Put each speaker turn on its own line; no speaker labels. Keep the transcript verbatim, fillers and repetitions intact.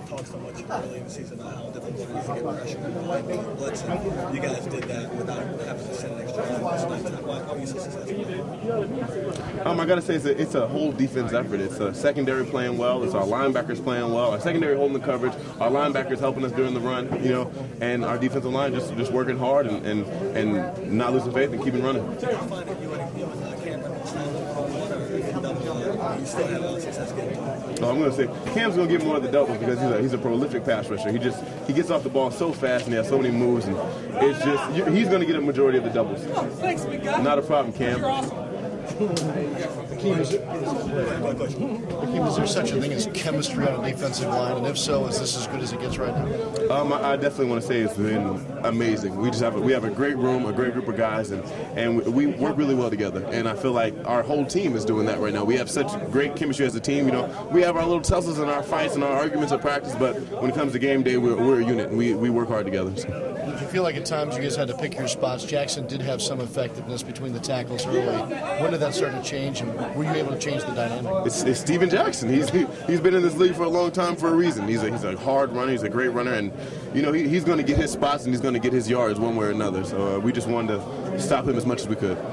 talked so much early in the season about how difficult it is to get pressure and being blitz, and you guys did that without having to send an extra guy. Why are you so successful?
Um, I got to say, it's a, it's a whole defense effort. It's a secondary playing well. It's our linebackers playing well. Our secondary holding the coverage. Our linebackers helping us during the run, you know, and our defensive line just, just working hard and, and, and not losing faith and keeping running.
Do you find that you and, you and uh, Cam have in double, you still have a success getting to it?
So I'm going to say Cam's going to get more of the doubles because he's a, he's a prolific pass rusher. He just he gets off the ball so fast and he has so many moves, and it's just you, he's going to get a majority of the doubles.
Oh, thanks, big guy.
Not a problem, Cam.
You're awesome.
Hakeem, is, there, Hakeem, is there such a thing as chemistry on a defensive line? And if so, is this as good as it gets right now?
Um, I, I definitely want to say it's been amazing. We just have a, we have a great room, a great group of guys, and, and we, we work really well together. And I feel like our whole team is doing that right now. We have such great chemistry as a team. You know, we have our little tussles and our fights and our arguments at practice, but when it comes to game day, we're, we're a unit. And we, we work hard together. So.
Did you feel like at times you guys had to pick your spots? Jackson did have some effectiveness between the tackles early. When did that start to change, and were you able to change the dynamic?
It's, it's Steven Jackson. He's he, he's been in this league for a long time for a reason. He's a, he's a hard runner. He's a great runner, and you know he, he's going to get his spots and he's going to get his yards one way or another. So uh, we just wanted to stop him as much as we could.